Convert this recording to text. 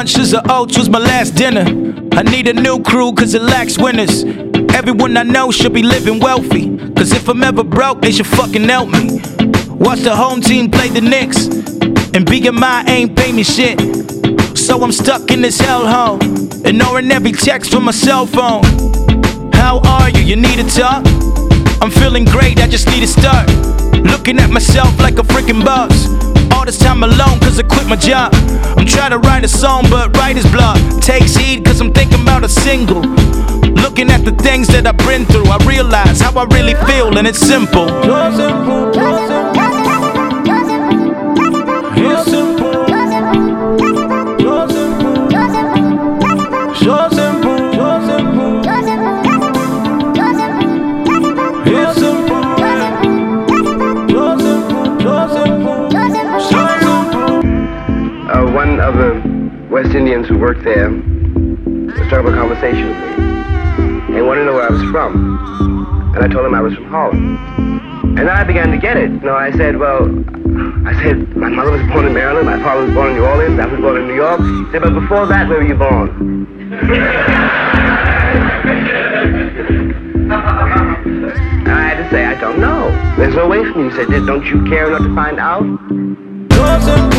Lunches or oats was my last dinner. I need a new crew cause it lacks winners. Everyone I know should be living wealthy, cause if I'm ever broke, they should fucking help me. Watch the home team play the Knicks, and BMI ain't pay me shit. So I'm stuck in this hellhole, ignoring every text from my cell phone. How are you? You need to talk? I'm feeling great, I just need to start looking at myself like a freaking boss. All this time alone cause I quit my job. I'm trying to write a song but writer's block takes heed cause I'm thinking about a single. Looking at the things that I've been through, I realize how I really feel, and it's simple. It's simple. It's simple. So simple. It's simple. One of the West Indians who worked there struck up a conversation with me. He wanted to know where I was from. And I told him I was from Harlem. And then I began to get it. I said, my mother was born in Maryland, my father was born in New Orleans, I was born in New York. He said, but before that, where were you born? And I had to say, I don't know. There's no way for me. He said, don't you care enough to find out?